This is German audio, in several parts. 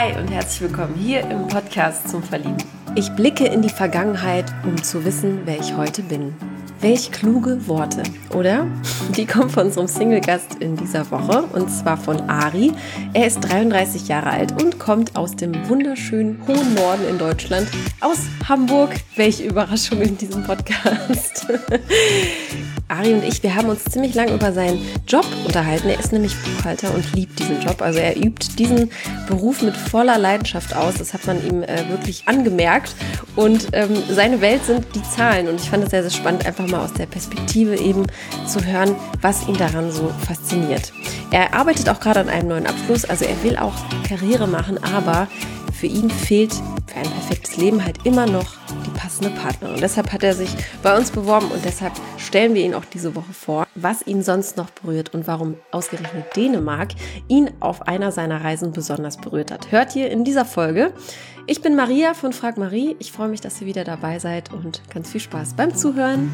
Hi und herzlich willkommen hier im Podcast zum Verlieben. Ich blicke in die Vergangenheit, um zu wissen, wer ich heute bin. Welch kluge Worte, oder? Die kommen von unserem Single-Gast in dieser Woche, und zwar von Ari. Er ist 33 Jahre alt und kommt aus dem wunderschönen hohen Norden in Deutschland, aus Hamburg. Welche Überraschung in diesem Podcast. Ari und ich, wir haben uns ziemlich lang über seinen Job unterhalten. Er ist nämlich Buchhalter und liebt diesen Job. Also er übt diesen Beruf mit voller Leidenschaft aus. Das hat man ihm wirklich angemerkt. Und seine Welt sind die Zahlen. Und ich fand es sehr, sehr spannend, einfach mal aus der Perspektive eben zu hören, was ihn daran so fasziniert. Er arbeitet auch gerade an einem neuen Abschluss. Also er will auch Karriere machen, aber für ihn fehlt für ein perfektes Leben halt immer noch die passende Partnerin. Und deshalb hat er sich bei uns beworben und deshalb stellen wir ihn auch diese Woche vor, was ihn sonst noch berührt und warum ausgerechnet Dänemark ihn auf einer seiner Reisen besonders berührt hat. Hört ihr in dieser Folge. Ich bin Maria von Frag Marie. Ich freue mich, dass ihr wieder dabei seid und ganz viel Spaß beim Zuhören.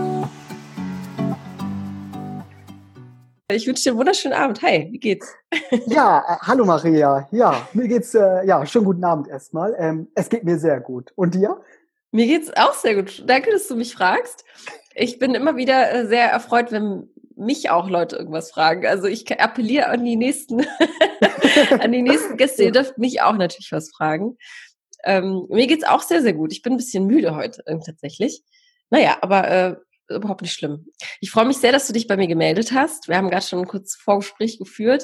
Ich wünsche dir einen wunderschönen Abend. Hi, wie geht's? Ja, hallo Maria. Ja, mir geht's, schönen guten Abend erstmal. Es geht mir sehr gut. Und dir? Mir geht's auch sehr gut. Danke, dass du mich fragst. Ich bin immer wieder sehr erfreut, wenn mich auch Leute irgendwas fragen. Also ich appelliere an die nächsten, an die nächsten Gäste. Ihr dürft mich auch natürlich was fragen. Mir geht's auch sehr, sehr gut. Ich bin ein bisschen müde heute tatsächlich. Naja, aber überhaupt nicht schlimm. Ich freue mich sehr, dass du dich bei mir gemeldet hast. Wir haben gerade schon ein kurzes Vorgespräch geführt,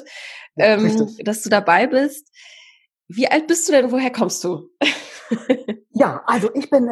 dass du dabei bist. Wie alt bist du denn? Woher kommst du? Ja, also ich bin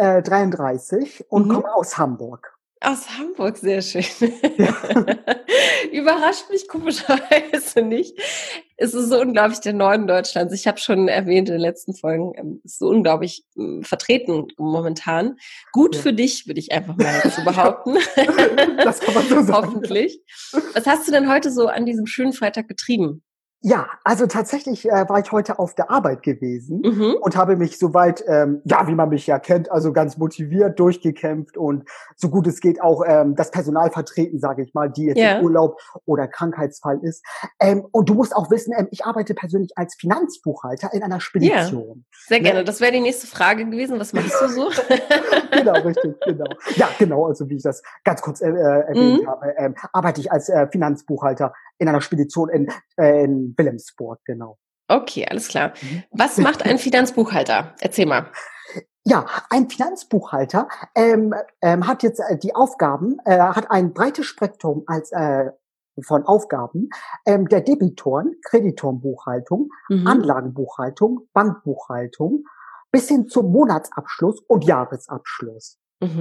33 und komme aus Hamburg. Aus Hamburg, sehr schön. Ja. Überrascht mich komischerweise nicht. Es ist so unglaublich der Norden Deutschlands. Ich habe schon erwähnt in den letzten Folgen, ist so unglaublich vertreten momentan. Gut für dich, würde ich einfach mal so behaupten. Das kann man so sagen. Hoffentlich. Was hast du denn heute so an diesem schönen Freitag getrieben? Ja, also tatsächlich war ich heute auf der Arbeit gewesen und habe mich soweit, wie man mich ja kennt, also ganz motiviert durchgekämpft und so gut es geht auch das Personal vertreten, sage ich mal, die jetzt im Urlaub oder Krankheitsfall ist. Und du musst auch wissen, ich arbeite persönlich als Finanzbuchhalter in einer Spedition. Ja, sehr gerne. Das wäre die nächste Frage gewesen. Was machst du so? Genau, richtig, genau. Ja, genau, also wie ich das ganz kurz erwähnt habe, arbeite ich als Finanzbuchhalter in einer Spedition in Wilhelmsburg, genau. Okay, alles klar. Was macht ein Finanzbuchhalter? Erzähl mal. Ja, ein Finanzbuchhalter hat jetzt die Aufgaben, hat ein breites Spektrum von Aufgaben der Debitoren, Kreditorenbuchhaltung, Anlagenbuchhaltung, Bankbuchhaltung bis hin zum Monatsabschluss und Jahresabschluss.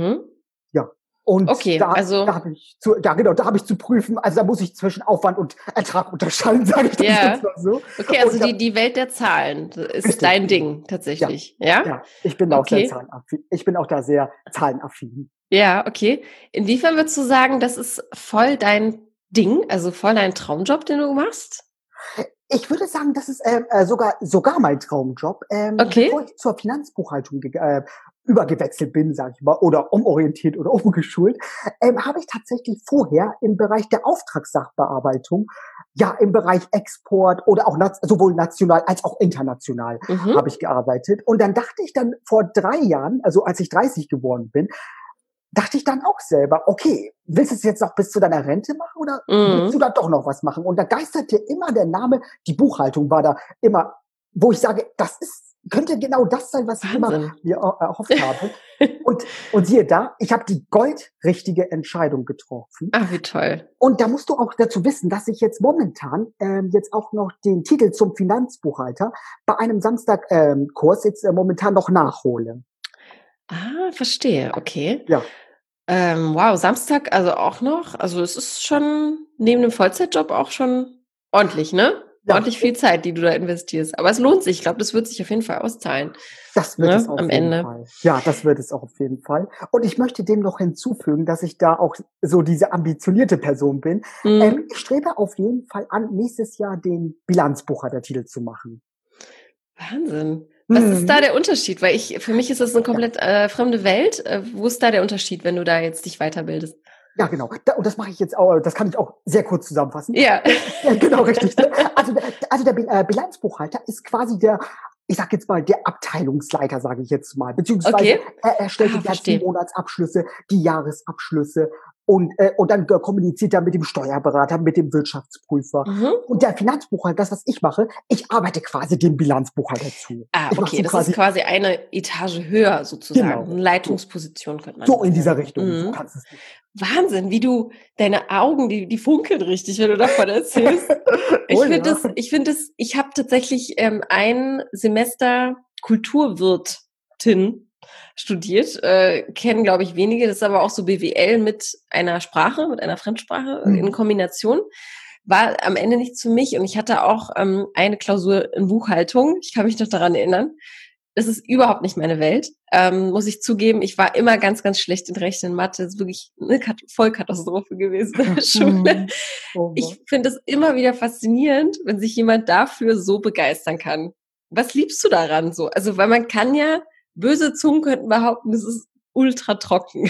Ja. Und da habe ich zu prüfen, also da muss ich zwischen Aufwand und Ertrag unterscheiden, sage ich das jetzt mal so. Okay, also die Welt der Zahlen ist richtig. Dein Ding tatsächlich, ja? Ja, ich bin auch sehr zahlenaffin. Ich bin auch da sehr zahlenaffin. Ja, okay. Inwiefern würdest du sagen, das ist voll dein Ding, also voll dein Traumjob, den du machst? Ich würde sagen, das ist sogar mein Traumjob. Bevor ich zur Finanzbuchhaltung übergewechselt bin, sage ich mal, oder umorientiert oder umgeschult, habe ich tatsächlich vorher im Bereich der Auftragssachbearbeitung, im Bereich Export oder auch sowohl national als auch international habe ich gearbeitet. Und dann dachte ich dann vor 3 Jahren, also als ich 30 geworden bin, dachte ich dann auch selber, okay, willst du es jetzt noch bis zu deiner Rente machen oder willst du da doch noch was machen? Und da geisterte immer der Name, die Buchhaltung war da immer, wo ich sage, könnte genau das sein, was ich immer mir erhofft habe. Und siehe da, ich habe die goldrichtige Entscheidung getroffen. Ach, wie toll. Und da musst du auch dazu wissen, dass ich jetzt momentan jetzt auch noch den Titel zum Finanzbuchhalter bei einem Samstagkurs jetzt momentan noch nachhole. Ah, verstehe, okay. Ja. Wow, Samstag also auch noch. Also es ist schon neben dem Vollzeitjob auch schon ordentlich, ne? Ja. Ordentlich viel Zeit, die du da investierst. Aber es lohnt sich. Ich glaube, das wird sich auf jeden Fall auszahlen. Das wird es auf jeden Fall. Ja, das wird es auch auf jeden Fall. Und ich möchte dem noch hinzufügen, dass ich da auch so diese ambitionierte Person bin. Ich strebe auf jeden Fall an, nächstes Jahr den Bilanzbuchhaltertitel zu machen. Wahnsinn. Was ist da der Unterschied? Weil für mich ist das eine komplett fremde Welt. Wo ist da der Unterschied, wenn du da jetzt dich weiterbildest? Ja, genau. Und das mache ich jetzt auch, das kann ich auch sehr kurz zusammenfassen. Ja. Ja, genau, richtig. Also der Bilanzbuchhalter ist quasi der ich sag jetzt mal, der Abteilungsleiter, sage ich jetzt mal, beziehungsweise er erstellt die ganzen Monatsabschlüsse, die Jahresabschlüsse und dann kommuniziert er mit dem Steuerberater, mit dem Wirtschaftsprüfer. Und der Finanzbuchhalter, das, was ich mache, ich arbeite quasi dem Bilanzbuchhalter zu. Okay, das ist quasi eine Etage höher sozusagen, genau. Eine Leitungsposition könnte man sagen. So in dieser Richtung, so kannst du es nicht. Wahnsinn, wie du, deine Augen, die funkeln richtig, wenn du davon erzählst. Ich finde das, ich habe tatsächlich ein Semester Kulturwirtin studiert, kennen, glaube ich, wenige, das ist aber auch so BWL mit einer Sprache, mit einer Fremdsprache in Kombination. War am Ende nichts für mich und ich hatte auch eine Klausur in Buchhaltung, ich kann mich noch daran erinnern. Das ist überhaupt nicht meine Welt, muss ich zugeben. Ich war immer ganz, ganz schlecht in Rechnen, Mathe. Das ist wirklich eine Vollkatastrophe gewesen in der Schule. Ich finde es immer wieder faszinierend, wenn sich jemand dafür so begeistern kann. Was liebst du daran so? Also, weil man kann ja, böse Zungen könnten behaupten, das ist ultra trocken.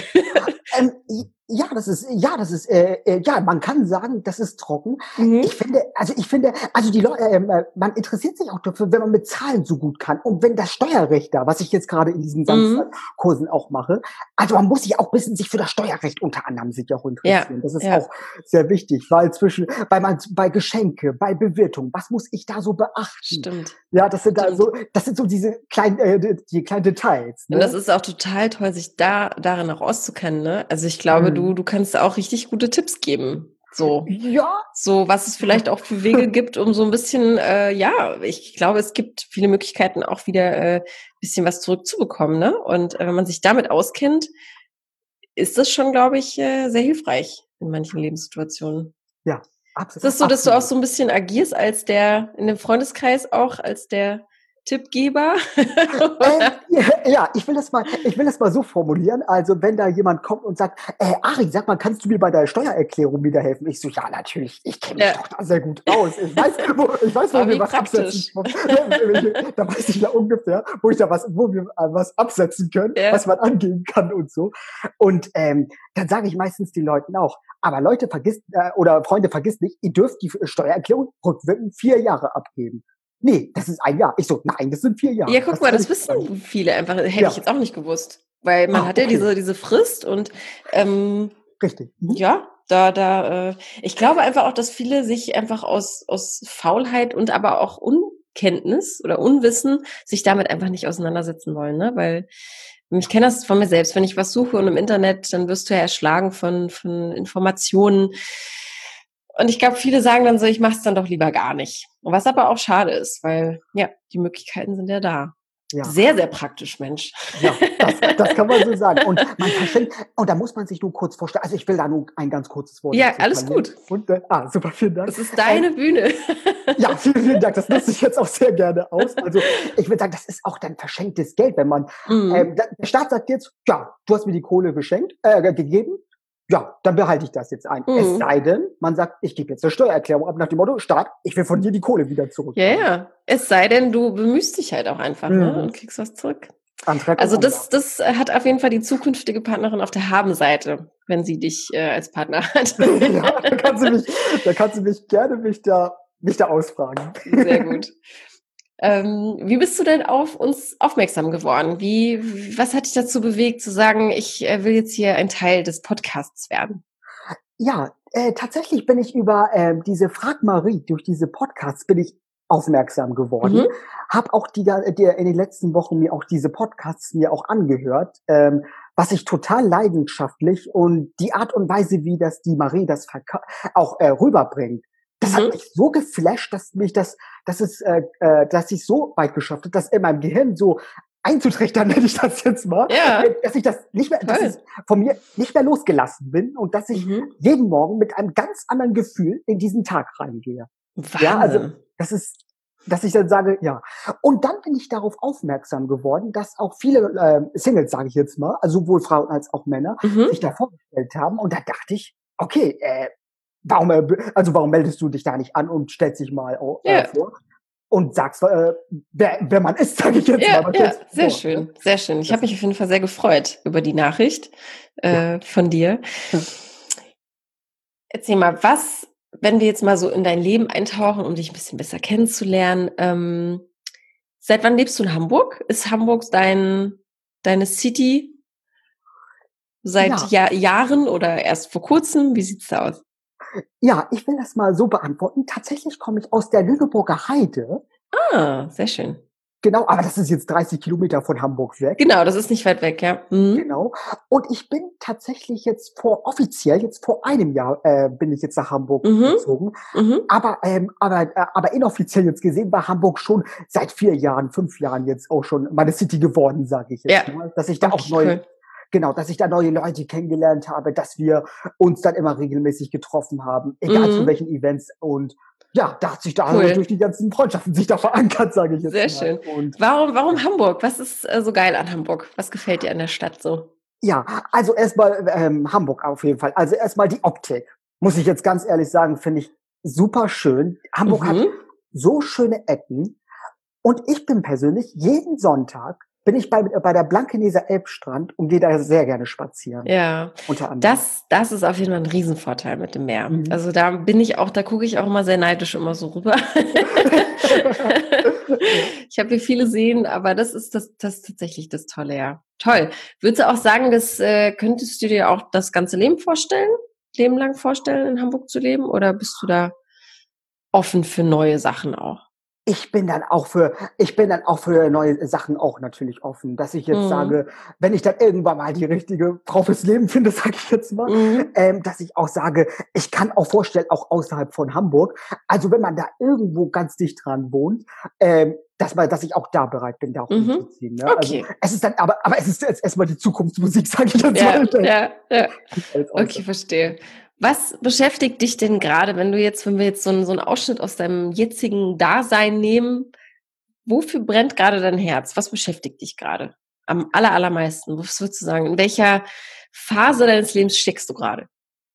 Man kann sagen, das ist trocken. Ich finde, die Leute, man interessiert sich auch dafür, wenn man mit Zahlen so gut kann. Und wenn das Steuerrecht da, was ich jetzt gerade in diesen Samstagkursen auch mache, also man muss sich auch ein bisschen sich für das Steuerrecht unter anderem sich auch interessieren. Das ist auch sehr wichtig, weil bei Geschenke, bei Bewirtung, was muss ich da so beachten? Stimmt. Ja, das sind so diese kleinen Details. Ne? Und das ist auch total toll, sich darin auch auszukennen, ne? Also ich glaube, du kannst auch richtig gute Tipps geben. So. Ja. So, was es vielleicht auch für Wege gibt, um so ein bisschen, ich glaube, es gibt viele Möglichkeiten, auch wieder ein bisschen was zurückzubekommen, ne? Und wenn man sich damit auskennt, ist das schon, glaube ich, sehr hilfreich in manchen Lebenssituationen. Ja, absolut. Ist das so, dass du auch so ein bisschen agierst als in dem Freundeskreis auch, als der Tippgeber? Ich will das mal so formulieren. Also wenn da jemand kommt und sagt, Ari, sag mal, kannst du mir bei der Steuererklärung wieder helfen? Ich so, ja, natürlich. Ich kenne mich doch da sehr gut aus. Ich weiß, wo wir was absetzen. Da weiß ich ja ungefähr, wo wir was absetzen können, was man angeben kann und so. Und dann sage ich meistens den Leuten auch, aber Leute, Freunde, vergisst nicht, ihr dürft die Steuererklärung rückwirkend 4 Jahre abgeben. Nee, das ist 1 Jahr. Ich so, nein, das sind 4 Jahre. Ja, guck mal, das wissen viele einfach. Hätte ich jetzt auch nicht gewusst. Weil man hat ja diese Frist und richtig. Ja, ich glaube einfach auch, dass viele sich einfach aus Faulheit und aber auch Unkenntnis oder Unwissen sich damit einfach nicht auseinandersetzen wollen, ne? Weil ich kenne das von mir selbst, wenn ich was suche und im Internet, dann wirst du ja erschlagen von Informationen. Und ich glaube, viele sagen dann so, ich mache es dann doch lieber gar nicht. Was aber auch schade ist, weil ja, die Möglichkeiten sind ja da. Ja. Sehr, sehr praktisch, Mensch. Ja, das kann man so sagen. Und da muss man sich nur kurz vorstellen. Also ich will da nur ein ganz kurzes Wort. Ja, alles gut. Und, super, vielen Dank. Das ist deine Bühne. Ja, vielen Dank. Das nutze ich jetzt auch sehr gerne aus. Also ich würde sagen, das ist auch dann verschenktes Geld, wenn man, der Staat sagt jetzt, ja, du hast mir die Kohle gegeben. Ja, dann behalte ich das jetzt ein. Es sei denn, man sagt, ich gebe jetzt eine Steuererklärung ab nach dem Motto, Staat, ich will von dir die Kohle wieder zurück. Ja. Es sei denn, du bemühst dich halt auch einfach ne, und kriegst was zurück. Also das hat auf jeden Fall die zukünftige Partnerin auf der Habenseite, wenn sie dich als Partner hat. Ja, da kannst du mich gerne da ausfragen. Sehr gut. Wie bist du denn auf uns aufmerksam geworden? Was hat dich dazu bewegt, zu sagen, ich will jetzt hier ein Teil des Podcasts werden? Ja, tatsächlich bin ich über diese Frag Marie, durch diese Podcasts bin ich aufmerksam geworden. Hab auch in den letzten Wochen mir auch diese Podcasts mir auch angehört, was ich total leidenschaftlich und die Art und Weise, wie das die Marie das auch rüberbringt. Das hat mich so geflasht, dass ich so weit geschafft habe, dass in meinem Gehirn so einzutrichtern, nenne ich das jetzt mal, dass ich das nicht mehr, dass ich von mir nicht mehr losgelassen bin und dass ich jeden Morgen mit einem ganz anderen Gefühl in diesen Tag reingehe. Wahnsinn. Ja, also dass ich dann sage, ja. Und dann bin ich darauf aufmerksam geworden, dass auch viele Singles, sage ich jetzt mal, also sowohl Frauen als auch Männer, sich da vorgestellt haben. Und da dachte ich, okay, warum meldest du dich da nicht an und stellst dich mal vor und sagst, wer man ist, sage ich jetzt mal. Ja, sehr schön, sehr schön. Ich habe mich auf jeden Fall sehr gefreut über die Nachricht von dir. Erzähl mal, wenn wir jetzt mal so in dein Leben eintauchen, um dich ein bisschen besser kennenzulernen, Seit wann lebst du in Hamburg? Ist Hamburg deine City seit Jahren oder erst vor kurzem? Wie sieht's da aus? Ja, ich will das mal so beantworten. Tatsächlich komme ich aus der Lüneburger Heide. Ah, sehr schön. Genau, aber das ist jetzt 30 Kilometer von Hamburg weg. Genau, das ist nicht weit weg, ja. Mhm. Genau. Und ich bin tatsächlich jetzt vor einem Jahr bin ich jetzt nach Hamburg gezogen. Aber inoffiziell jetzt gesehen war Hamburg schon seit 5 Jahren jetzt auch schon meine City geworden, sage ich jetzt mal. Dass ich da auch dass ich da neue Leute kennengelernt habe, dass wir uns dann immer regelmäßig getroffen haben, egal zu welchen Events. Und ja, da hat sich da durch die ganzen Freundschaften sich da verankert, sage ich jetzt mal. Sehr schön. Und warum Hamburg? Was ist so geil an Hamburg? Was gefällt dir an der Stadt so? Ja, also erstmal Hamburg auf jeden Fall. Also erstmal die Optik. Muss ich jetzt ganz ehrlich sagen, finde ich super schön. Hamburg hat so schöne Ecken. Und ich bin persönlich jeden Sonntag bin ich bei der Blankeneser Elbstrand und gehe da sehr gerne spazieren. Ja, unter anderem. Das ist auf jeden Fall ein Riesenvorteil mit dem Meer. Also da gucke ich auch immer sehr neidisch immer so rüber. Ich habe hier viele Seen, aber das ist tatsächlich das Tolle, ja. Toll. Würdest du auch sagen, könntest du dir auch das ganze Leben lang vorstellen, in Hamburg zu leben? Oder bist du da offen für neue Sachen auch? Ich bin dann auch für neue Sachen auch natürlich offen, dass ich jetzt sage, wenn ich dann irgendwann mal die richtige Frau fürs Leben finde, sage ich jetzt mal, dass ich auch sage, ich kann auch vorstellen, auch außerhalb von Hamburg, also wenn man da irgendwo ganz dicht dran wohnt, dass ich auch da bereit bin, da auch hinzuziehen. Ne? Okay. Also es ist dann, aber es ist jetzt erstmal die Zukunftsmusik, sage ich jetzt mal. Ja. Okay, verstehe. Was beschäftigt dich denn gerade, wenn wir jetzt so einen Ausschnitt aus deinem jetzigen Dasein nehmen? Wofür brennt gerade dein Herz? Was beschäftigt dich gerade am allermeisten? Was würdest du sagen? In welcher Phase deines Lebens steckst du gerade?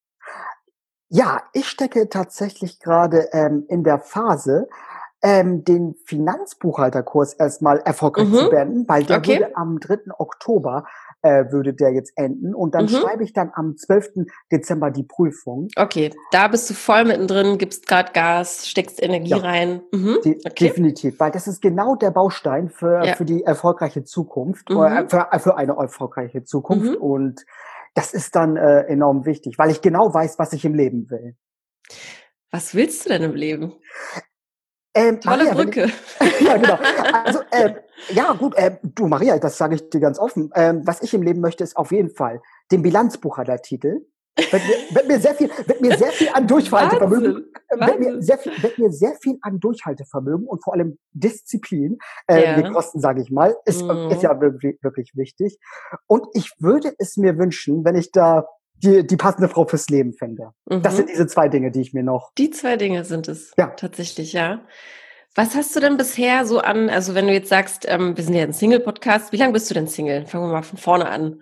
Ja, ich stecke tatsächlich gerade in der Phase, den Finanzbuchhalterkurs erstmal erfolgreich zu beenden, weil der würde am 3. Oktober würde der jetzt enden und dann schreibe ich dann am 12. Dezember die Prüfung. Okay, da bist du voll mittendrin, gibst gerade Gas, steckst Energie rein. Definitiv, weil das ist genau der Baustein für die erfolgreiche Zukunft, für eine erfolgreiche Zukunft und das ist dann enorm wichtig, weil ich genau weiß, was ich im Leben will. Was willst du denn im Leben? Tolle Maria, Brücke. Ja, genau. Also, ja, gut, du, Maria, das sage ich dir ganz offen. Was ich im Leben möchte, ist auf jeden Fall den Bilanzbuchhaltertitel. Wird mir sehr viel an Durchhaltevermögen, wird mir sehr viel an Durchhaltevermögen und vor allem Disziplin kosten, sage ich mal, ist ja wirklich, wirklich wichtig. Und ich würde es mir wünschen, wenn ich da die passende Frau fürs Leben fände. Das sind diese 2 Dinge, die ich mir noch... Die 2 Dinge sind es tatsächlich, ja. Was hast du denn bisher so also wenn du jetzt sagst, wir sind ja ein Single-Podcast, wie lange bist du denn Single? Fangen wir mal von vorne an.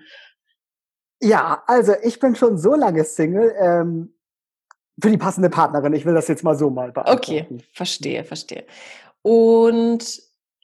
Ja, also ich bin schon so lange Single für die passende Partnerin. Ich will das jetzt mal so mal beantworten. Okay, verstehe. Und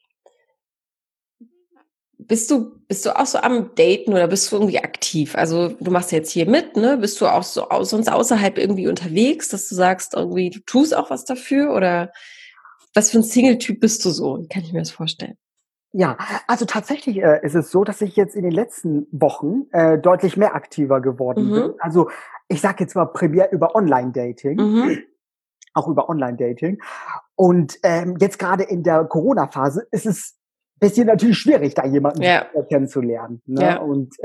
bist du auch so am Daten oder bist du irgendwie aktiv? Also du machst jetzt hier mit, ne? Bist du auch so sonst außerhalb irgendwie unterwegs, dass du sagst, irgendwie du tust auch was dafür? Oder was für ein Single-Typ bist du so? Wie kann ich mir das vorstellen? Ja, also tatsächlich ist es so, dass ich jetzt in den letzten Wochen deutlich mehr aktiver geworden bin. Also ich sage jetzt mal primär über Online-Dating, auch über Online-Dating. Und jetzt gerade in der Corona-Phase ist es ein bisschen natürlich schwierig, da jemanden kennenzulernen. Ne? Ja. Und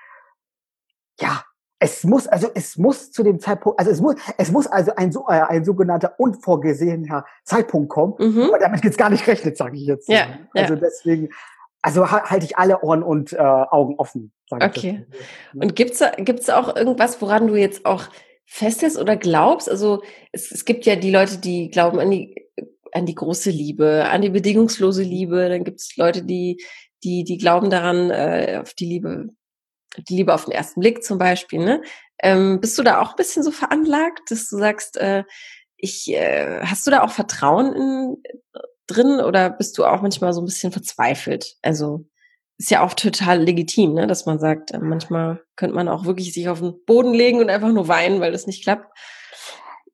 es muss zu dem Zeitpunkt, also es muss also ein sogenannter unvorgesehener Zeitpunkt kommen, aber damit jetzt gar nicht rechnet, sage ich jetzt. Ja, also deswegen, halte ich alle Ohren und Augen offen. Okay. Und gibt's auch irgendwas, woran du jetzt auch festhältst oder glaubst? Also es gibt ja die Leute, die glauben an die große Liebe, an die bedingungslose Liebe. Dann gibt es Leute, die glauben daran, auf die Liebe auf den ersten Blick zum Beispiel, ne? Bist du da auch ein bisschen so veranlagt, dass du sagst, hast du da auch Vertrauen drin oder bist du auch manchmal so ein bisschen verzweifelt? Also ist ja auch total legitim, ne, dass man sagt, manchmal könnte man auch wirklich sich auf den Boden legen und einfach nur weinen, weil das nicht klappt.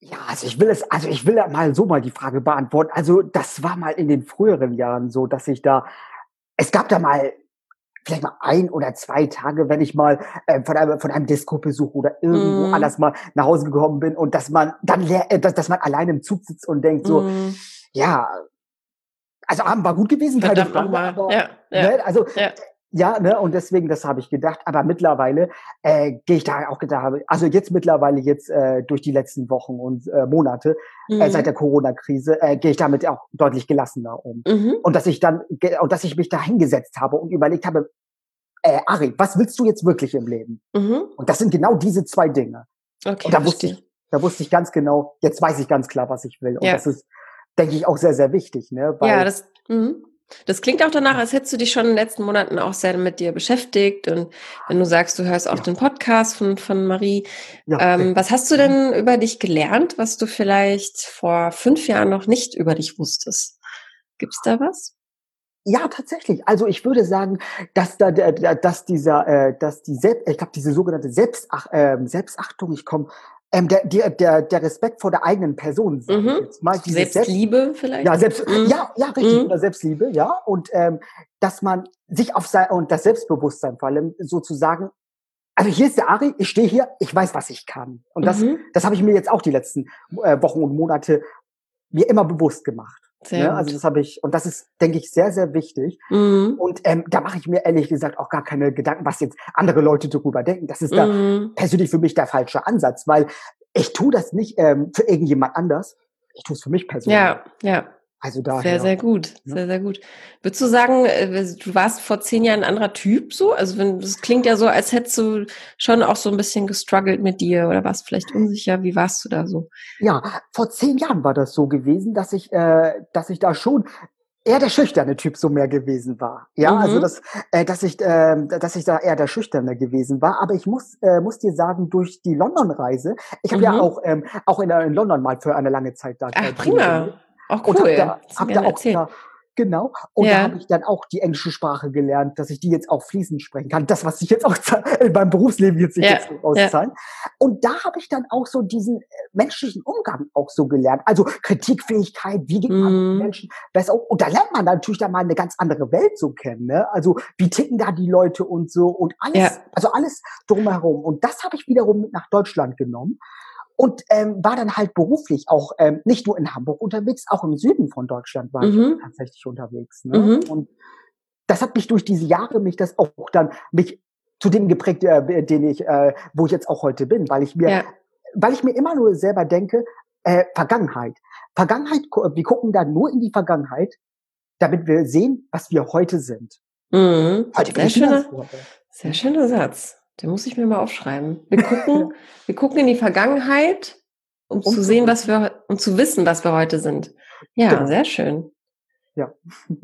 Ja, ich will da mal so mal die Frage beantworten. Also, das war mal in den früheren Jahren so, dass es gab da mal vielleicht mal 1 oder 2 Tage, wenn ich mal, von einem Disco-Besuch oder irgendwo Mm, anders mal nach Hause gekommen bin und dass man dann dass man alleine im Zug sitzt und denkt so: mm. „Ja, also Abend war gut gewesen, keine Verdammt Frage, nochmal. aber", Ja, ja, ne, also ja. ja, ne, und deswegen, das habe ich gedacht. Aber mittlerweile, gehe ich da auch gedacht habe also jetzt mittlerweile durch die letzten Wochen und, Monate, seit der Mhm. Corona-Krise, gehe ich damit auch deutlich gelassener um. Mhm. Und dass ich mich da hingesetzt habe und überlegt habe: Ari, was willst du jetzt wirklich im Leben?" Mhm. Und das sind genau diese 2 Dinge. Und Okay, verstehe. da wusste ich ganz genau, jetzt weiß ich ganz klar, was ich will. Und Ja. das ist, denke ich, auch sehr, sehr wichtig, ne, Ja, weil das klingt auch danach, als hättest du dich schon in den letzten Monaten auch sehr mit dir beschäftigt. Und wenn du sagst, du hörst auch ja, den Podcast von Marie, ja, richtig. was hast du Mhm. denn über dich gelernt, was du vielleicht vor 5 Jahren noch nicht über dich wusstest? Gibt's da was? Ja, tatsächlich. Also, ich würde sagen, dass da der dass dieser dass die Selb ich glaube, diese sogenannte Selbstachtung, der Respekt vor der eigenen Person, sage ich Mhm. jetzt mal, dieses Selbstliebe vielleicht? Mhm. Ja, richtig, oder Mhm. Selbstliebe, ja. Und, dass man sich auf sein und das Selbstbewusstsein vor allem sozusagen also, hier ist der Ari, ich stehe hier, ich weiß, was ich kann. Und Mhm. das habe ich mir jetzt auch die letzten, Wochen und Monate mir immer bewusst gemacht, Sehr ne? Also, gut. das habe ich und das ist, denke ich, sehr, sehr wichtig. Mhm. Und, da mache ich mir ehrlich gesagt auch gar keine Gedanken, was jetzt andere Leute darüber denken. Das ist da Mhm. persönlich für mich der falsche Ansatz, weil ich tue das nicht, für irgendjemand anders. Ich tue es für mich persönlich. Ja, ja. Also Sehr, daher, sehr gut, ne? sehr, sehr gut. Würdest du sagen, du warst vor 10 Jahren ein anderer Typ so? Also wenn, das klingt ja so, als hättest du schon auch so ein bisschen gestruggelt mit dir oder warst vielleicht unsicher. Wie warst du da so? Ja, vor 10 Jahren war das so gewesen, dass ich da schon eher der schüchterne Typ so mehr gewesen war. Ja, also Mhm, dass ich da eher der Schüchterne gewesen war. Aber ich muss dir sagen, durch die London-Reise, ich habe ja mhm. auch in London mal für eine lange Zeit da Ach, drüben gelebt prima. Auch und cool. Kannst du habe da gerne auch erzählen. da genau, und da habe Ja, ich dann auch die englische Sprache gelernt, dass ich die jetzt auch fließend sprechen kann. Das, was sich jetzt auch in meinem Berufsleben wird sich ja, jetzt so ja. auszahlen. Und da habe ich dann auch so diesen menschlichen Umgang auch so gelernt. Also Kritikfähigkeit, wie geht man mit Mhm. Menschen besser um? Und da lernt man natürlich dann mal eine ganz andere Welt so kennen, ne? Also, wie ticken da die Leute und so und Ja. alles drumherum. Und das habe ich wiederum mit nach Deutschland genommen und, war dann halt beruflich auch, nicht nur in Hamburg unterwegs, auch im Süden von Deutschland war ich Mhm. tatsächlich unterwegs, ne? Mhm. Und das hat mich durch diese Jahre mich zu dem geprägt, wo ich jetzt auch heute bin, Ja. weil ich mir immer nur selber denke, Vergangenheit. Wir gucken da nur in die Vergangenheit, damit wir sehen, was wir heute sind. Mhm. Heute bin ich Finanzbuchhalter. Sehr Ne? schöner Satz. Den muss ich mir mal aufschreiben. Wir gucken in die Vergangenheit, um Um zu zu sehen, wissen. um zu wissen, was wir heute sind. Ja, Genau. sehr schön. Ja.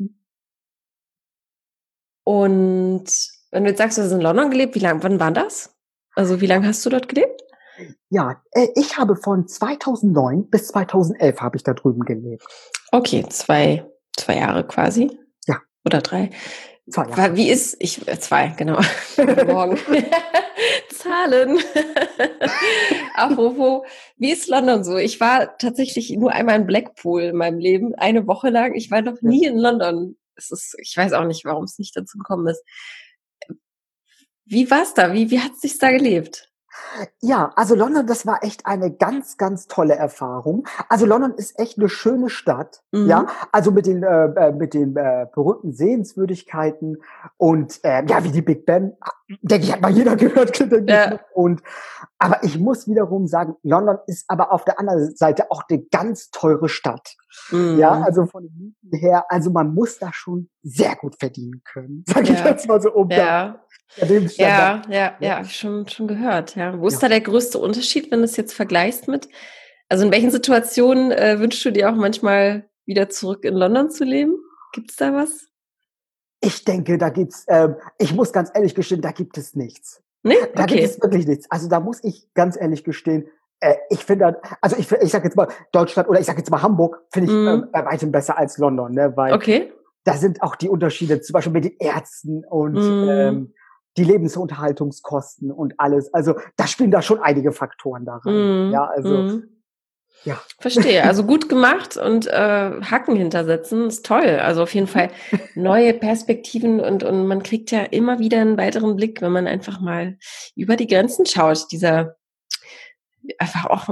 Und wenn du jetzt sagst, du hast in London gelebt, wann war das? Also, wie lange hast du dort gelebt? Ja, ich habe von 2009 bis 2011 habe ich da drüben gelebt. Okay, zwei Jahre quasi Ja, oder 3. 2 Jahre. Wie ist ich 2, genau. Guten Morgen. Zahlen. Apropos, wie ist London so? Ich war tatsächlich nur einmal in Blackpool in meinem Leben, eine Woche lang. Ich war noch Ja. nie in London. Ich weiß auch nicht, warum es nicht dazu gekommen ist. Wie war's da? Wie hat's sich da gelebt? Ja, also London, das war echt eine ganz, ganz tolle Erfahrung. Also London ist echt eine schöne Stadt, ja. Mhm. Also mit den berühmten Sehenswürdigkeiten und ja, wie die Big Ben, denke ich, hat mal jeder gehört, denke ich mal. Ja. Und aber ich muss wiederum sagen, London ist aber auf der anderen Seite auch eine ganz teure Stadt. Ja, Mhm. also von den Mieten her, also man muss da schon sehr gut verdienen können, sage ich Ja. jetzt mal so, um da Ja. der Lebensstandard. Ja, Ne? hab ich schon gehört, ja. Wo ist Ja. da der größte Unterschied, wenn du es jetzt vergleichst mit also, in welchen Situationen, wünschst du dir auch manchmal wieder zurück in London zu leben? Gibt's da was? Ich denke, ich muss ganz ehrlich gestehen, da gibt es nichts. Ne? Da gibt es Okay. wirklich nichts. Also, da muss ich ganz ehrlich gestehen, ich finde also, ich sage jetzt mal Deutschland oder ich sage jetzt mal Hamburg finde ich, Mhm. bei weitem besser als London, ne, weil Okay. da sind auch die Unterschiede, zum Beispiel mit den Ärzten und, Mhm. die Lebensunterhaltungskosten und alles. Also, da spielen da schon einige Faktoren da rein. Ja, Mhm. also Mhm. Ja. Verstehe. Also gut gemacht und Haken hintersetzen ist toll. Also auf jeden Fall neue Perspektiven und man kriegt ja immer wieder einen weiteren Blick, wenn man einfach mal über die Grenzen schaut. Dieser einfach auch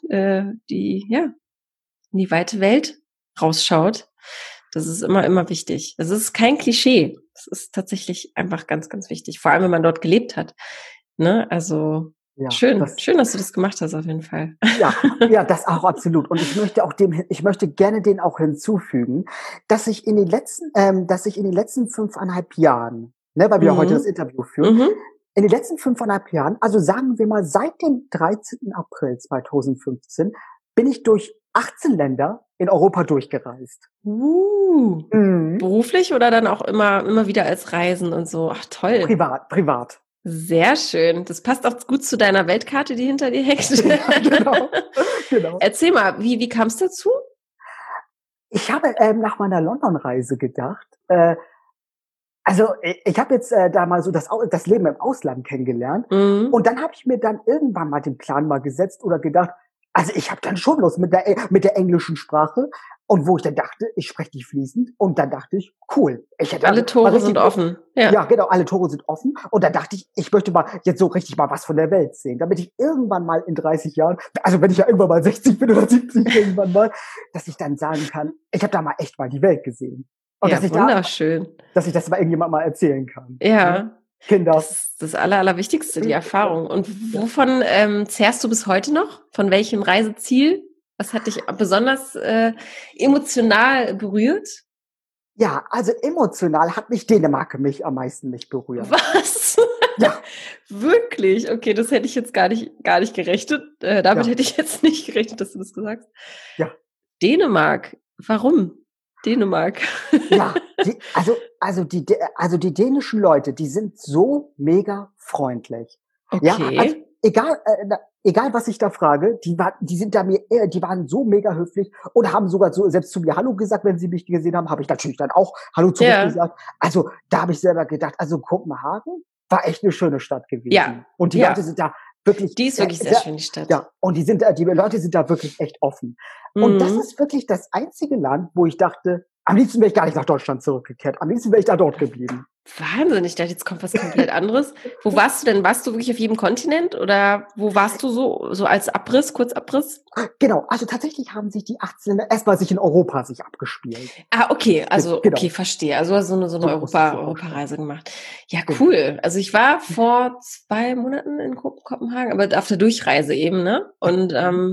in die weite Welt rausschaut. Das ist immer wichtig. Das ist kein Klischee. Das ist tatsächlich einfach ganz, ganz wichtig. Vor allem, wenn man dort gelebt hat. Ne? Also Ja, schön, dass du das gemacht hast, auf jeden Fall. Ja, das auch absolut. Und ich möchte gerne den auch hinzufügen, dass ich in den letzten 5,5 Jahren, ne, weil wir heute das Interview führen, in den letzten 5,5 Jahren, also sagen wir mal seit dem 13. April 2015, bin ich durch 18 Länder in Europa durchgereist. Beruflich oder dann auch immer wieder als Reisen und so? Ach, toll. Privat. Sehr schön. Das passt auch gut zu deiner Weltkarte, die hinter dir hängt. Ja, genau. Erzähl mal, wie kam es dazu? Ich habe nach meiner London-Reise gedacht, also ich habe jetzt da mal so das Leben im Ausland kennengelernt und dann habe ich mir dann irgendwann mal den Plan mal gesetzt oder gedacht, also ich habe dann schon Lust mit der englischen Sprache und wo ich dann dachte, ich spreche die fließend und dann dachte ich, cool. Alle Tore sind offen. Ja, genau, alle Tore sind offen und dann dachte ich möchte mal jetzt so richtig mal was von der Welt sehen, damit ich irgendwann mal in 30 Jahren, also wenn ich ja irgendwann mal 60 bin oder 70 irgendwann mal, dass ich dann sagen kann, ich habe da mal echt mal die Welt gesehen. Und ja, wunderschön. Dass ich das mal irgendjemand mal erzählen kann. Ja. Ne? Kinder. Das ist das Allerwichtigste, die Erfahrung. Und wovon zehrst du bis heute noch? Von welchem Reiseziel? Was hat dich besonders emotional berührt? Ja, also emotional hat Dänemark am meisten berührt. Was? Ja. Wirklich? Okay, das hätte ich jetzt gar nicht gerechnet. Damit hätte ich jetzt nicht gerechnet, dass du das gesagt hast. Ja. Dänemark. Warum? Dänemark. Ja, die dänischen Leute, die sind so mega freundlich. Okay. Ja, also egal was ich da frage, die waren so mega höflich und haben sogar so selbst zu mir Hallo gesagt, wenn sie mich gesehen haben, habe ich natürlich dann auch Hallo zurückgesagt. Also da habe ich selber gedacht, also Kopenhagen war echt eine schöne Stadt gewesen. Ja. Und die Leute sind da wirklich. Die ist wirklich sehr schön, die Stadt. Ja, und die Leute sind da wirklich echt offen. Und das ist wirklich das einzige Land, wo ich dachte, am liebsten wäre ich gar nicht nach Deutschland zurückgekehrt. Am liebsten wäre ich da dort geblieben. Wahnsinn, ich dachte, jetzt kommt was komplett anderes. Wo warst du denn? Warst du wirklich auf jedem Kontinent oder wo warst du so als Kurzabriss? Genau, also tatsächlich haben sich die 18 Länder erstmal sich in Europa abgespielt. Ah, okay, also genau. Okay, verstehe. Also hast du so eine Europareise gemacht. Ja, cool. Also ich war vor 2 Monaten in Kopenhagen, aber auf der Durchreise eben, ne? Und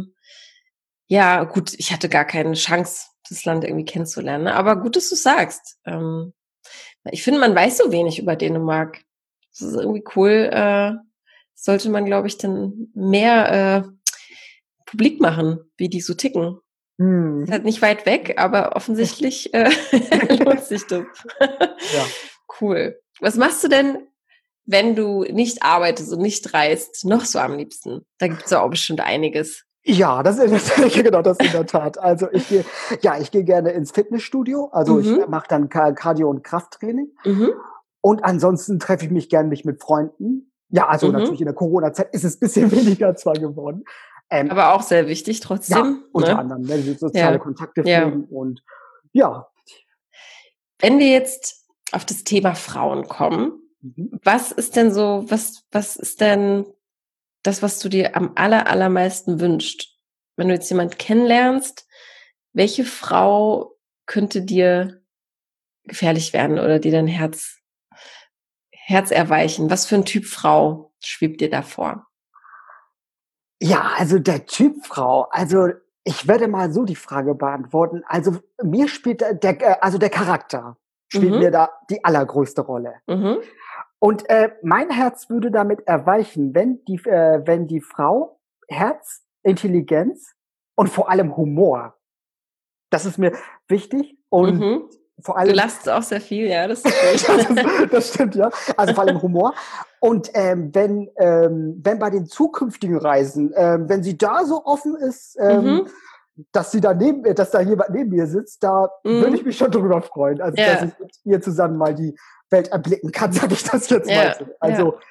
ja, gut, ich hatte gar keine Chance, das Land irgendwie kennenzulernen. Ne? Aber gut, dass du sagst. Ich finde, man weiß so wenig über Dänemark. Das ist irgendwie cool. Sollte man, glaube ich, dann mehr publik machen, wie die so ticken. Ist halt nicht weit weg, aber offensichtlich lohnt sich das. Ja. Cool. Was machst du denn, wenn du nicht arbeitest und nicht reist, noch so am liebsten? Da gibt es ja auch bestimmt einiges. Ja, das in der Tat. Also ich gehe gerne ins Fitnessstudio. Also ich mache dann Cardio- und Krafttraining. Und ansonsten treffe ich mich gerne mit Freunden. Ja, also natürlich in der Corona-Zeit ist es ein bisschen weniger zwar geworden. Aber auch sehr wichtig trotzdem. Ja, unter anderem, ne, soziale Kontakte pflegen und ja. Wenn wir jetzt auf das Thema Frauen kommen, was ist denn so, was ist denn das, was du dir am allermeisten wünschst? Wenn du jetzt jemanden kennenlernst, welche Frau könnte dir gefährlich werden oder dir dein Herz erweichen? Was für ein Typ Frau schwebt dir da vor? Ja, also der Typ Frau, also ich werde mal so die Frage beantworten. Also mir spielt der Charakter spielt mir da die allergrößte Rolle. Und mein Herz würde damit erweichen, wenn die Frau Herz, Intelligenz und vor allem Humor. Das ist mir wichtig und vor allem. Du lachst auch sehr viel, ja, das ist schön. Das stimmt, ja. Also vor allem Humor. Und wenn bei den zukünftigen Reisen, wenn sie da so offen ist, dass da jemand neben mir sitzt, da würde ich mich schon drüber freuen. Also dass ich mit ihr zusammen mal die Welt erblicken kann, sage ich das jetzt mal so. Also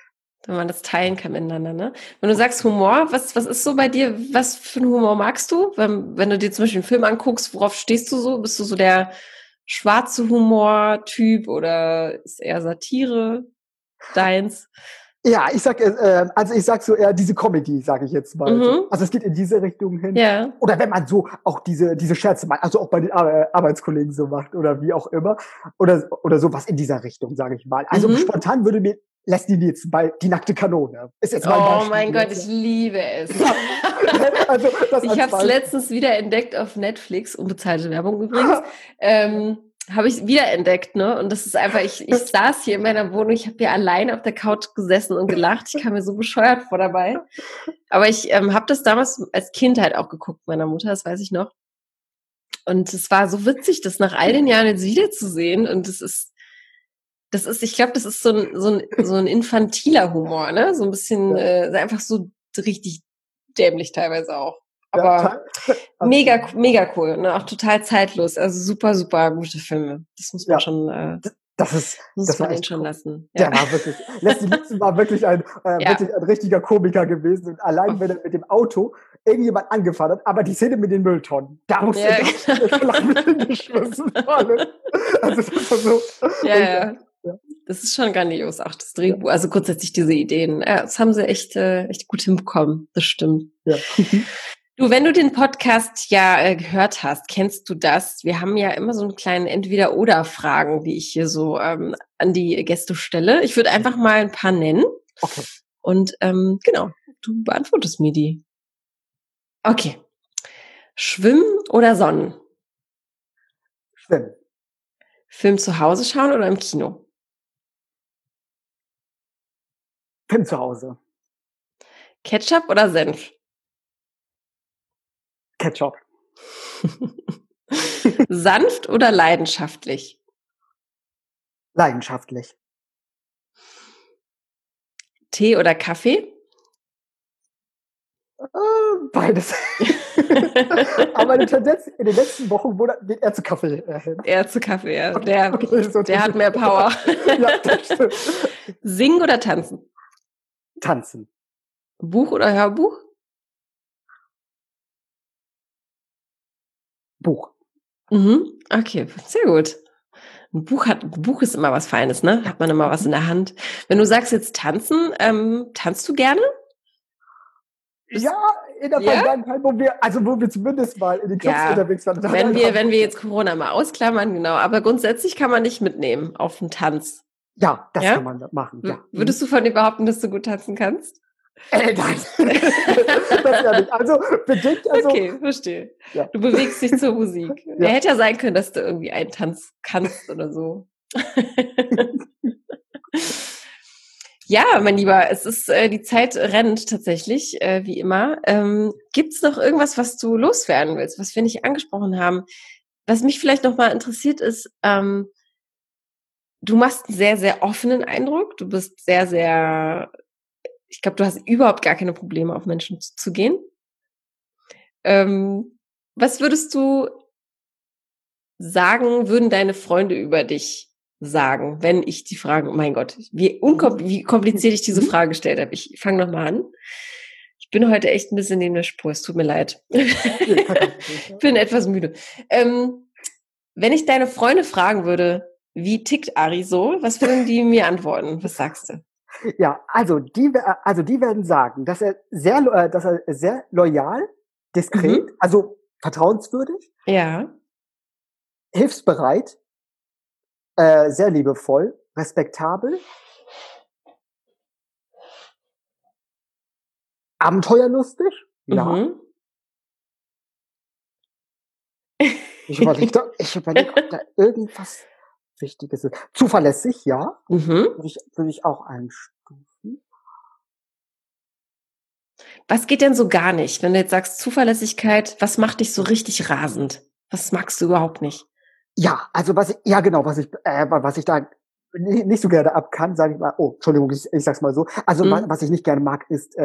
wenn man das teilen kann miteinander, ne? Wenn du sagst Humor, was ist so bei dir, was für einen Humor magst du? Wenn du dir zum Beispiel einen Film anguckst, worauf stehst du so? Bist du so der schwarze Humor-Typ oder ist eher Satire deins? Ja, ich sag so eher diese Comedy, sage ich jetzt mal. Mhm. Also es geht in diese Richtung hin. Ja. Oder wenn man so auch diese Scherze macht, also auch bei den Arbeitskollegen so macht oder wie auch immer. Oder sowas in dieser Richtung, sage ich mal. Also spontan würde mir Leslie Nielsen bei Die nackte Kanone. Ist jetzt mein Beispiel. Oh mein Gott, ich liebe es. Also, ich habe es letztens wieder entdeckt auf Netflix, unbezahlte Werbung übrigens. Habe ich wieder entdeckt, ne? Und das ist einfach, ich saß hier in meiner Wohnung, ich habe hier allein auf der Couch gesessen und gelacht. Ich kam mir so bescheuert vor dabei. Aber ich habe das damals als Kind halt auch geguckt, meiner Mutter, das weiß ich noch. Und es war so witzig, das nach all den Jahren jetzt wiederzusehen. Und das ist, ich glaube, das ist so ein infantiler Humor, ne? So ein bisschen, einfach so richtig dämlich teilweise auch. Aber mega, mega cool, ne? Auch total zeitlos. Also super, super gute Filme. Das muss man schon, das war echt schon lassen. Ja. Der war wirklich, Leslie Nielsen war wirklich wirklich ein richtiger Komiker gewesen. Und allein, wenn er mit dem Auto irgendjemand angefahren hat, aber die Szene mit den Mülltonnen, da musste er mit geschmissen werden. Also das war so. Ja. Das ist schon grandios, auch das Drehbuch, also grundsätzlich diese Ideen. Ja, das haben sie echt gut hinbekommen, das stimmt. Ja. Du, wenn du den Podcast gehört hast, kennst du das? Wir haben ja immer so einen kleinen Entweder-Oder-Fragen, die ich hier so an die Gäste stelle. Ich würde einfach mal ein paar nennen. Okay. Und genau, du beantwortest mir die. Okay. Schwimmen oder Sonnen? Schwimmen. Film zu Hause schauen oder im Kino? Film zu Hause. Ketchup oder Senf? Ketchup. Sanft oder leidenschaftlich? Leidenschaftlich. Tee oder Kaffee? Beides. Aber die Tendenz in den letzten Wochen geht eher zu Kaffee hin. Eher zu Kaffee, ja. Der hat mehr Power. Ja, das stimmt. Singen oder tanzen? Tanzen. Buch oder Hörbuch? Buch. Okay, sehr gut. Ein Buch ist immer was Feines, ne? Hat man immer was in der Hand. Wenn du sagst jetzt tanzen, tanzt du gerne? Ja, in der Vergangenheit, wo wir zumindest mal in den Clubs unterwegs waren. Wenn wir jetzt Corona mal ausklammern, genau. Aber grundsätzlich kann man dich mitnehmen auf einen Tanz. Ja, das kann man machen, ja. Würdest du von dir behaupten, dass du gut tanzen kannst? Nein. Das ja nicht. Also, bedingt, Okay, verstehe. Ja. Du bewegst dich zur Musik. Ja. Hätte ja sein können, dass du irgendwie einen Tanz kannst oder so. Ja, mein Lieber, es ist, die Zeit rennt tatsächlich, wie immer. Gibt's noch irgendwas, was du loswerden willst, was wir nicht angesprochen haben? Was mich vielleicht noch mal interessiert ist, du machst einen sehr, sehr offenen Eindruck. Du bist sehr, sehr, ich glaube, du hast überhaupt gar keine Probleme, auf Menschen zuzugehen. Was würdest du sagen, würden deine Freunde über dich sagen, wenn ich die Frage, mein Gott, wie kompliziert ich diese Frage gestellt habe. Ich fange nochmal an. Ich bin heute echt ein bisschen neben der Spur, es tut mir leid. Ich bin etwas müde. Wenn ich deine Freunde fragen würde, wie tickt Ari so, was würden die mir antworten? Was sagst du? Ja, also die werden sagen, dass er sehr loyal, diskret, also vertrauenswürdig, hilfsbereit, sehr liebevoll, respektabel, abenteuerlustig, ja. Ich überlege, ob da irgendwas Wichtiges ist. Zuverlässig, ja. Würde ich auch einstufen. Was geht denn so gar nicht, wenn du jetzt sagst Zuverlässigkeit, was macht dich so richtig rasend? Was magst du überhaupt nicht? Ja, also was ich da nicht so gerne ab kann, sage ich mal, Entschuldigung, ich sag's mal so. Also was ich nicht gerne mag, ist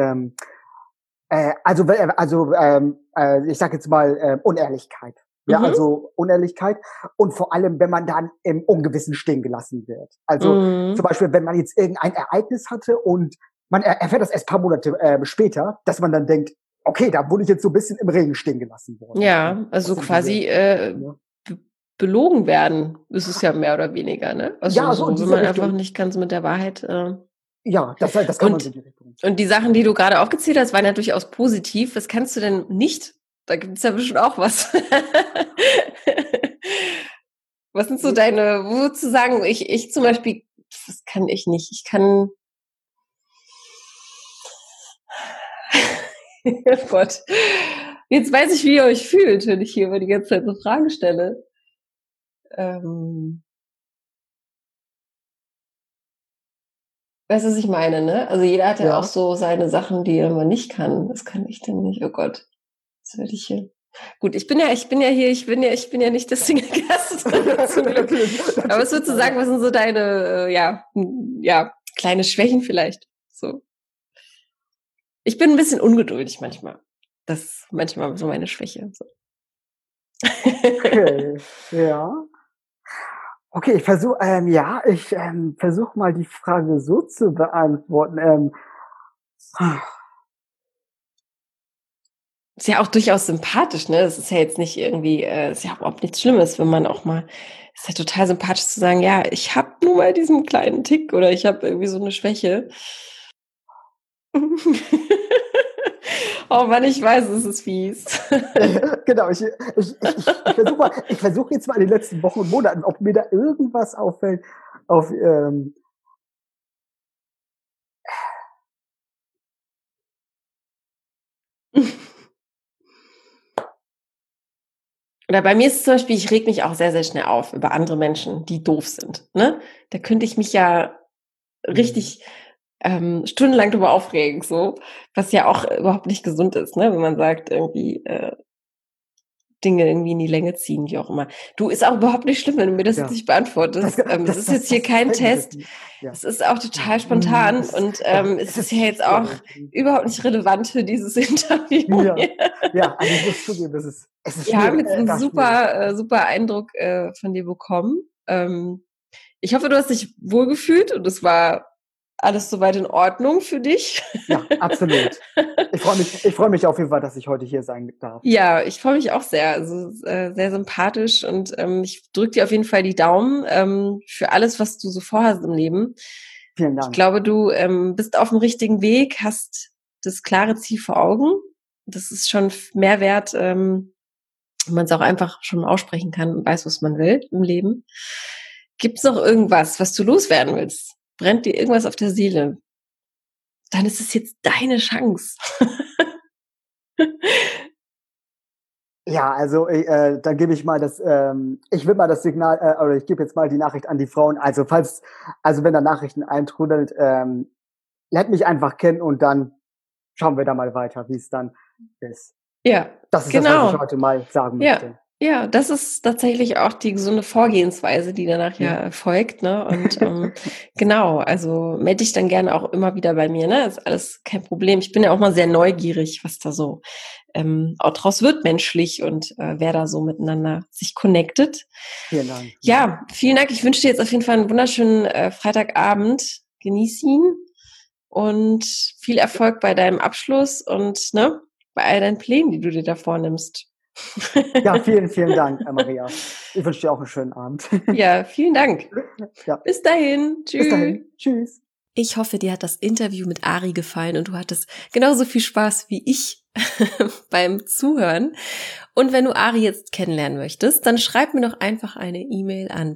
ich sag jetzt mal Unehrlichkeit. Ja, also Unehrlichkeit und vor allem, wenn man dann im Ungewissen stehen gelassen wird. Also zum Beispiel, wenn man jetzt irgendein Ereignis hatte und man erfährt das erst ein paar Monate später, dass man dann denkt, okay, da wurde ich jetzt so ein bisschen im Regen stehen gelassen worden. Ja, also quasi belogen werden, ist es ja mehr oder weniger, ne? Also ja, so, wenn man Richtung einfach nicht ganz mit der Wahrheit. Ja, das kann man so in die Richtung. Und die Sachen, die du gerade aufgezählt hast, waren ja durchaus positiv. Was kannst du denn nicht? Da gibt es ja bestimmt auch was. Was sind so deine, wo zu sagen, ich zum Beispiel, das kann ich nicht. Ich kann. Oh Gott. Jetzt weiß ich, wie ihr euch fühlt, wenn ich hier über die ganze Zeit so Fragen stelle. Weißt du, was ich meine, ne? Also jeder hat ja auch so seine Sachen, die er immer nicht kann. Das kann ich denn nicht. Oh Gott. Das werde ich hier. Gut, ich bin ja nicht das Single-Gast. Zum Glück. Aber was würdest du sagen, was sind so deine, kleine Schwächen vielleicht? So. Ich bin ein bisschen ungeduldig manchmal. Das ist manchmal so meine Schwäche. So. Okay, ja. Okay, ich versuche mal die Frage so zu beantworten. Ist ja auch durchaus sympathisch, ne? Das ist ja jetzt nicht irgendwie, ist ja überhaupt nichts Schlimmes, wenn man auch mal, ist ja total sympathisch zu sagen, ja, ich habe nur mal diesen kleinen Tick oder ich habe irgendwie so eine Schwäche. Oh Mann, ich weiß, es ist fies. Genau, ich versuche jetzt mal in den letzten Wochen und Monaten, ob mir da irgendwas auffällt, Oder bei mir ist es zum Beispiel, ich reg mich auch sehr, sehr schnell auf über andere Menschen, die doof sind. Ne? Da könnte ich mich ja richtig stundenlang drüber aufregen, so, was ja auch überhaupt nicht gesund ist, ne? Wenn man sagt, irgendwie Dinge irgendwie in die Länge ziehen, wie auch immer. Du, ist auch überhaupt nicht schlimm, wenn du mir das jetzt nicht beantwortest. Das ist jetzt hier kein Test. Es ist auch total spontan und es ist ja jetzt auch überhaupt nicht relevant für dieses Interview. Ja, also ich muss zugeben, wir haben jetzt einen super Eindruck von dir bekommen. Ich hoffe, du hast dich wohlgefühlt und es war alles soweit in Ordnung für dich? Ja, absolut. Ich freue mich auf jeden Fall, dass ich heute hier sein darf. Ja, ich freue mich auch sehr. Also sehr sympathisch und ich drücke dir auf jeden Fall die Daumen für alles, was du so vorhast im Leben. Vielen Dank. Ich glaube, du bist auf dem richtigen Weg, hast das klare Ziel vor Augen. Das ist schon mehr wert, wenn man es auch einfach schon aussprechen kann und weiß, was man will im Leben. Gibt es noch irgendwas, was du loswerden willst? Brennt dir irgendwas auf der Seele? Dann ist es jetzt deine Chance. Ja, also dann gebe ich mal ich will mal das Signal, oder ich gebe jetzt mal die Nachricht an die Frauen. Also wenn da Nachrichten eintrudeln, lernt mich einfach kennen und dann schauen wir da mal weiter, wie es dann ist. Ja, das ist das, was ich heute mal sagen möchte. Ja, das ist tatsächlich auch die gesunde Vorgehensweise, die danach folgt, ne? Und genau, also melde dich dann gerne auch immer wieder bei mir, ne? Ist alles kein Problem. Ich bin ja auch mal sehr neugierig, was da so auch draus wird menschlich und wer da so miteinander sich connectet. Vielen Dank. Ja, vielen Dank. Ich wünsche dir jetzt auf jeden Fall einen wunderschönen Freitagabend. Genieß ihn und viel Erfolg bei deinem Abschluss und bei all deinen Plänen, die du dir da vornimmst. Ja, vielen, vielen Dank, Maria. Ich wünsche dir auch einen schönen Abend. Ja, vielen Dank. Ja. Bis dahin. Tschüss. Bis dahin. Tschüss. Ich hoffe, dir hat das Interview mit Ari gefallen und du hattest genauso viel Spaß wie ich beim Zuhören. Und wenn du Ari jetzt kennenlernen möchtest, dann schreib mir doch einfach eine E-Mail an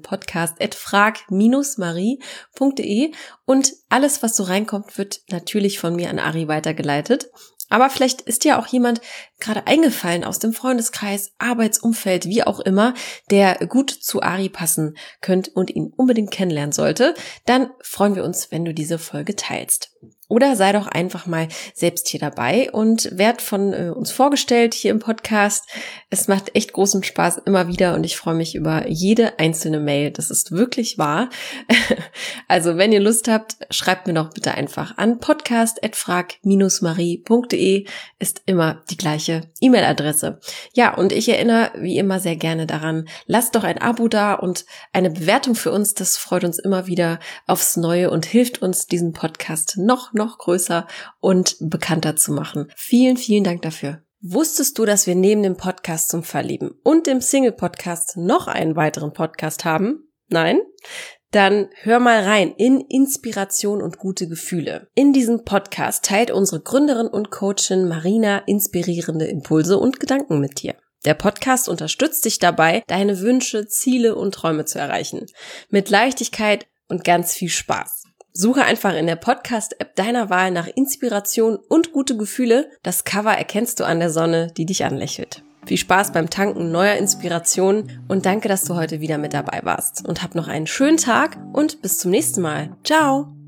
podcast@frag-marie.de und alles, was so reinkommt, wird natürlich von mir an Ari weitergeleitet. Aber vielleicht ist dir auch jemand gerade eingefallen aus dem Freundeskreis, Arbeitsumfeld, wie auch immer, der gut zu Ari passen könnte und ihn unbedingt kennenlernen sollte. Dann freuen wir uns, wenn du diese Folge teilst. Oder sei doch einfach mal selbst hier dabei und werd von uns vorgestellt hier im Podcast. Es macht echt großen Spaß immer wieder und ich freue mich über jede einzelne Mail. Das ist wirklich wahr. Also wenn ihr Lust habt, schreibt mir doch bitte einfach an podcast@frag-marie.de ist immer die gleiche E-Mail-Adresse. Ja, und ich erinnere wie immer sehr gerne daran, lasst doch ein Abo da und eine Bewertung für uns. Das freut uns immer wieder aufs Neue und hilft uns, diesen Podcast noch noch größer und bekannter zu machen. Vielen, vielen Dank dafür. Wusstest du, dass wir neben dem Podcast zum Verlieben und dem Single-Podcast noch einen weiteren Podcast haben? Nein? Dann hör mal rein in Inspiration und gute Gefühle. In diesem Podcast teilt unsere Gründerin und Coachin Marina inspirierende Impulse und Gedanken mit dir. Der Podcast unterstützt dich dabei, deine Wünsche, Ziele und Träume zu erreichen. Mit Leichtigkeit und ganz viel Spaß. Suche einfach in der Podcast-App deiner Wahl nach Inspiration und gute Gefühle. Das Cover erkennst du an der Sonne, die dich anlächelt. Viel Spaß beim Tanken neuer Inspirationen und danke, dass du heute wieder mit dabei warst. Und hab noch einen schönen Tag und bis zum nächsten Mal. Ciao!